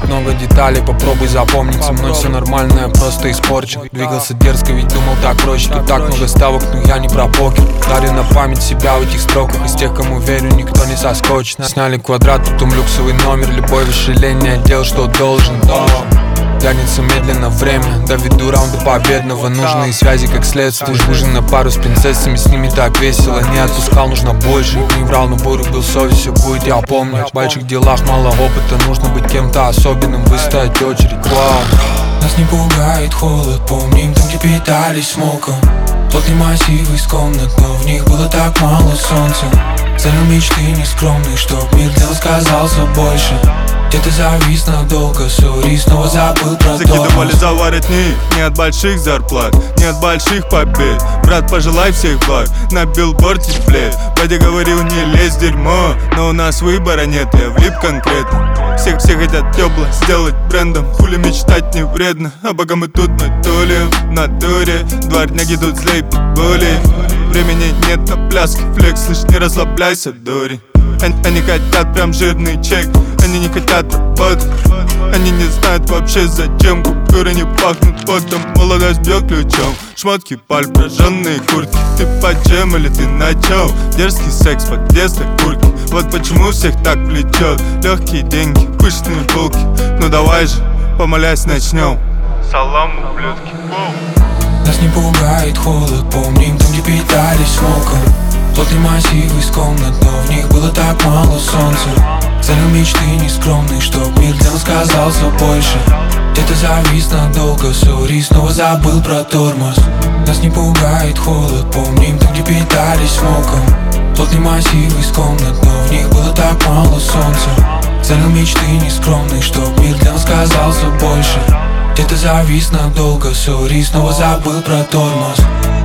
много деталей, попробуй запомнить. Со мной все нормально, я просто испорчен. Двигался дерзко, ведь думал так проще. Тут так много ставок, но я не про покер. Дарю на память себя в этих строках. Из тех, кому верю, никто не соскочит. Сняли квадрат, потом люксовый номер. Любое вожделение, делал, что должен. Тянется медленно время, доведу раунды победного. Нужные связи как следствие. Ужин на пару с принцессами, с ними так весело. Не отпускал, нужно больше. Не врал, но бурю был совесть, все будет, я помню. В больших делах мало опыта, нужно быть кем-то особенным. Выстоять очередь, вау. Нас не пугает холод, помним там, где питались смоком. Плотные массивы из комнат, но в них было так мало солнца. Ценил мечты нескромные, чтоб мир для нас казался больше. Где-то завис надолго, сори, снова забыл про Закидывали за воротник, не от больших зарплат, не от больших побед. Брат, пожелай всех благ, на билборде блед. Батя говорил, не лезь в дерьмо, но у нас выбора нет, я влип конкретно. Все хотят тепло сделать брендом, хули мечтать не вредно. А пока мы тут на натуре, дворняги тут злей питбули. Времени нет на пляски, флекс, лишь не расслабляйся, дури. Они хотят прям жирный чек, они не хотят работать. Они не знают вообще зачем, купюры не пахнут потом. Молодость бьет ключом, шмотки, паль, прожженные куртки. Ты по чем или ты на чем? Дерзкий секс, подъезд, курки. Вот почему всех так влечет. Легкие деньги, пышные булки. Ну давай же, помолясь, начнем. Салам, ублюдки. Нас не пугает холод, помним там, где питались смоком. Плотные массивы из комнат, но в них было так мало солнца. Ценил мечты нескромные, чтоб мир для нас казался больше. Где-то завис надолго, сори, снова забыл про тормоз. Нас не пугает холод, помним там, где питались смоком. Плотные массивы из комнат, но в них было так мало солнца. Ценил мечты нескромные, чтоб мир для нас казался больше. Где-то завис надолго, сори, снова забыл про тормоз.